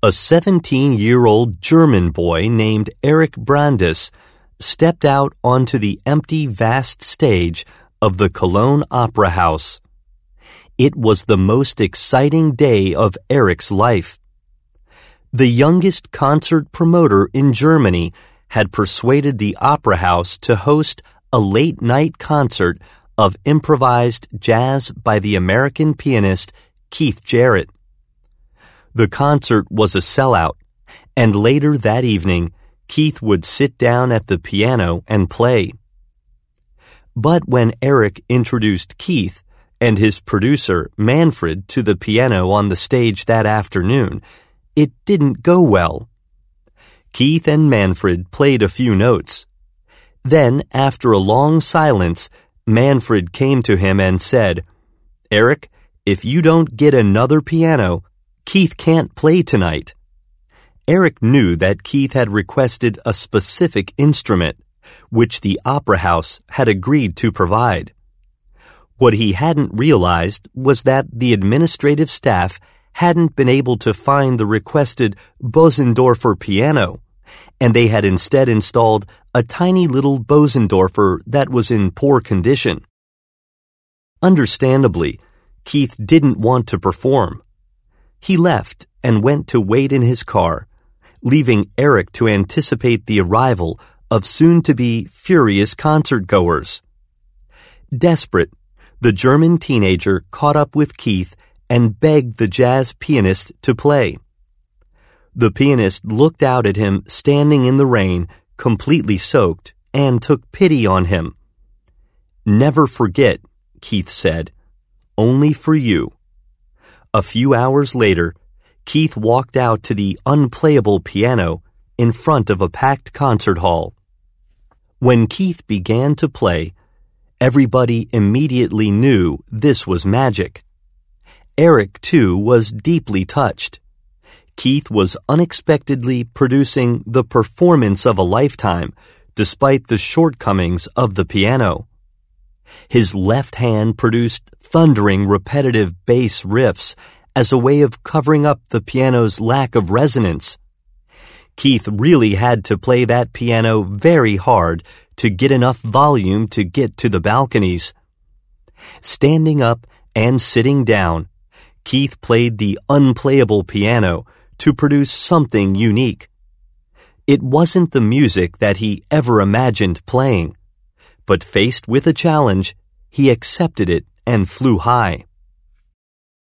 A 17-year-old German boy named Erich Brandes stepped out onto the empty, vast stage of the Cologne Opera House. It was the most exciting day of Erich's life. The youngest concert promoter in Germany had persuaded the Opera House to host a late-night concert of improvised jazz by the American pianist Keith Jarrett. The concert was a sellout, and later that evening, Keith would sit down at the piano and play. But when Erich introduced Keith and his producer Manfred to the piano on the stage that afternoon, it didn't go well. Keith and Manfred played a few notes. Then, after a long silence, Manfred came to him and said, "Erich, if you don't get another piano, Keith can't play tonight." Erich knew that Keith had requested a specific instrument, which the Opera House had agreed to provide. What he hadn't realized was that the administrative staff hadn't been able to find the requested Bosendorfer piano, and they had instead installed a tiny little Bosendorfer that was in poor condition. Understandably, Keith didn't want to perform. He left and went to wait in his car, leaving Erich to anticipate the arrival of soon-to-be furious concert-goers. Desperate, the German teenager caught up with Keith and begged the jazz pianist to play. The pianist looked out at him standing in the rain, completely soaked, and took pity on him. "Never forget," Keith said. "Only for you." A few hours later, Keith walked out to the unplayable piano in front of a packed concert hall. When Keith began to play, everybody immediately knew this was magic. Erich, too, was deeply touched. Keith was unexpectedly producing the performance of a lifetime, despite the shortcomings of the piano. His left hand produced thundering, repetitive bass riffs as a way of covering up the piano's lack of resonance. Keith really had to play that piano very hard to get enough volume to get to the balconies. Standing up and sitting down, Keith played the unplayable piano to produce something unique. It wasn't the music that he ever imagined playing, but faced with a challenge, he accepted it and flew high.